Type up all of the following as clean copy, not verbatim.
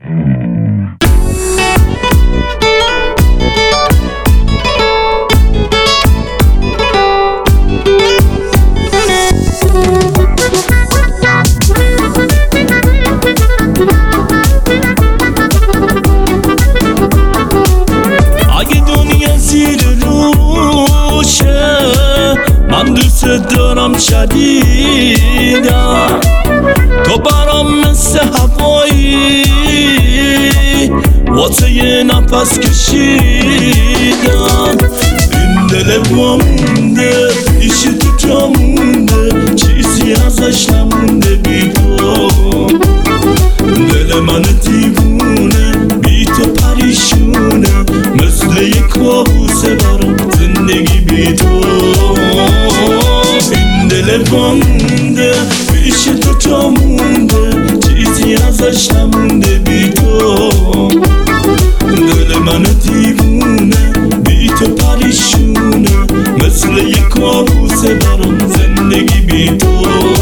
من دوست دارم شدیدم، تو برام مثل هوایی واسه یه نفس کشیدم. این دل مونده ایشی تو جا مونده، چیزی ازش نمونده بی تو. دل من دیوونه بی تو پریشونه، مثل یک کابوسه برام زندگی بی تو. این دل مونده پیش تو جا مونده، چیزی ازش نمونده بی تو. دل من دیوونه بی تو پریشونه، مثل یک کابوسه برام زندگی بی تو.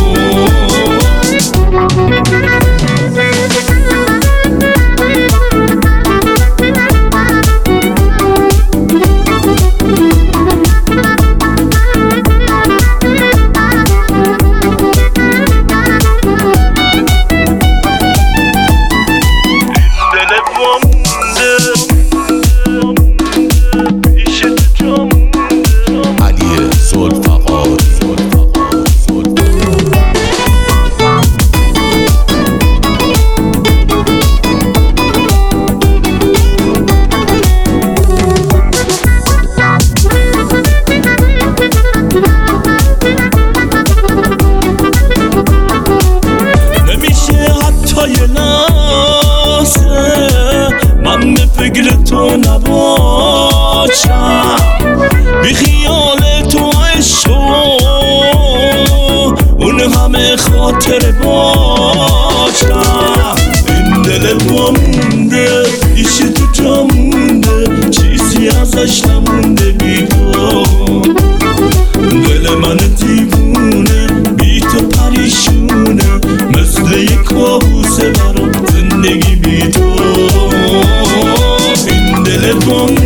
من به فکر تو نباشم، بی خیال تو عشق اون همه خاطر باشم. این دل مونده ایش تو جا مونده، چیزی ازش نمونده بی تو. دل من دیوونه بی تو پریشونه، مثل یک کابوسه برام زندگی بی تو. این دل